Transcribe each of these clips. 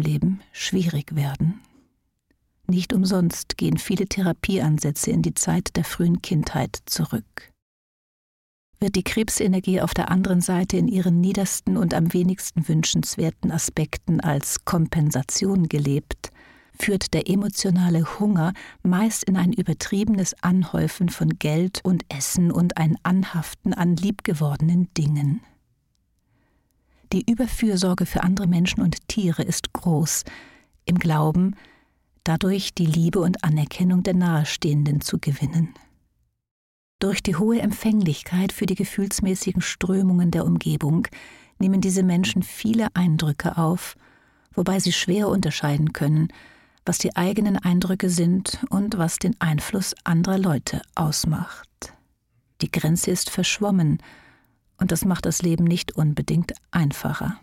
Leben schwierig werden. Nicht umsonst gehen viele Therapieansätze in die Zeit der frühen Kindheit zurück. Wird die Krebsenergie auf der anderen Seite in ihren niedersten und am wenigsten wünschenswerten Aspekten als Kompensation gelebt, führt der emotionale Hunger meist in ein übertriebenes Anhäufen von Geld und Essen und ein Anhaften an liebgewordenen Dingen. Die Überfürsorge für andere Menschen und Tiere ist groß, im Glauben, dadurch die Liebe und Anerkennung der Nahestehenden zu gewinnen. Durch die hohe Empfänglichkeit für die gefühlsmäßigen Strömungen der Umgebung nehmen diese Menschen viele Eindrücke auf, wobei sie schwer unterscheiden können, was die eigenen Eindrücke sind und was den Einfluss anderer Leute ausmacht. Die Grenze ist verschwommen und das macht das Leben nicht unbedingt einfacher.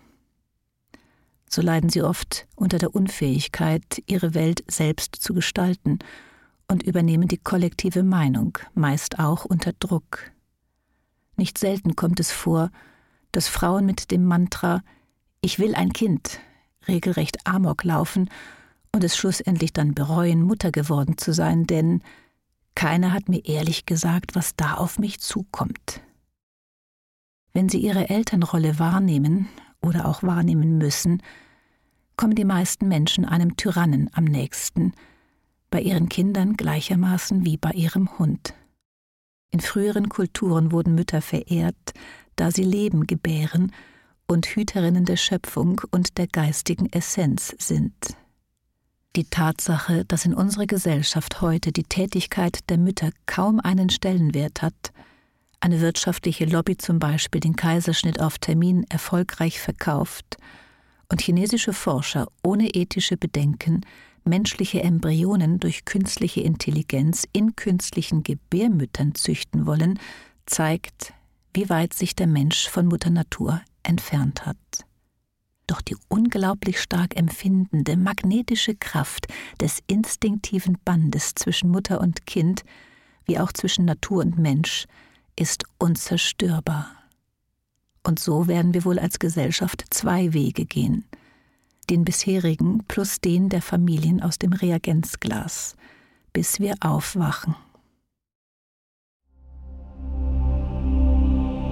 So leiden sie oft unter der Unfähigkeit, ihre Welt selbst zu gestalten und übernehmen die kollektive Meinung, meist auch unter Druck. Nicht selten kommt es vor, dass Frauen mit dem Mantra »Ich will ein Kind« regelrecht Amok laufen und es schlussendlich dann bereuen, Mutter geworden zu sein, denn keiner hat mir ehrlich gesagt, was da auf mich zukommt. Wenn sie ihre Elternrolle wahrnehmen oder auch wahrnehmen müssen, kommen die meisten Menschen einem Tyrannen am nächsten, bei ihren Kindern gleichermaßen wie bei ihrem Hund. In früheren Kulturen wurden Mütter verehrt, da sie Leben gebären und Hüterinnen der Schöpfung und der geistigen Essenz sind. Die Tatsache, dass in unserer Gesellschaft heute die Tätigkeit der Mütter kaum einen Stellenwert hat, eine wirtschaftliche Lobby zum Beispiel den Kaiserschnitt auf Termin erfolgreich verkauft und chinesische Forscher ohne ethische Bedenken menschliche Embryonen durch künstliche Intelligenz in künstlichen Gebärmüttern züchten wollen, zeigt, wie weit sich der Mensch von Mutter Natur entfernt hat. Doch die unglaublich stark empfindende magnetische Kraft des instinktiven Bandes zwischen Mutter und Kind, wie auch zwischen Natur und Mensch, ist unzerstörbar. Und so werden wir wohl als Gesellschaft 2 Wege gehen. Den bisherigen plus den der Familien aus dem Reagenzglas, bis wir aufwachen.